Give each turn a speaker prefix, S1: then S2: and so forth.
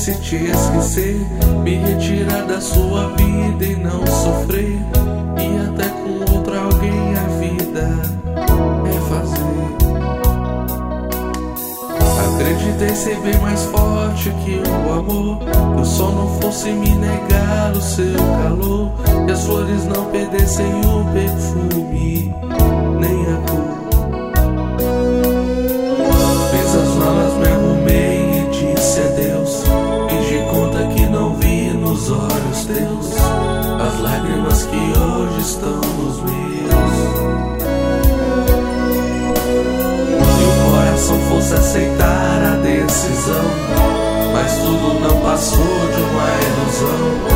S1: fosse te esquecer, me retirar da sua vida e não sofrer, e até com outro alguém a vida é fazer. Acreditei ser bem mais forte que o amor, que o sol não fosse me negar o seu calor, que as flores não perdessem o perfume nem a cor. Fiz as malas, me arrumei e disse adeus, fingi conta que não vi nos olhos teus as lágrimas que hoje estão nos meus. Se o coração fosse aceitar a decisão, mas tudo não passou de uma ilusão.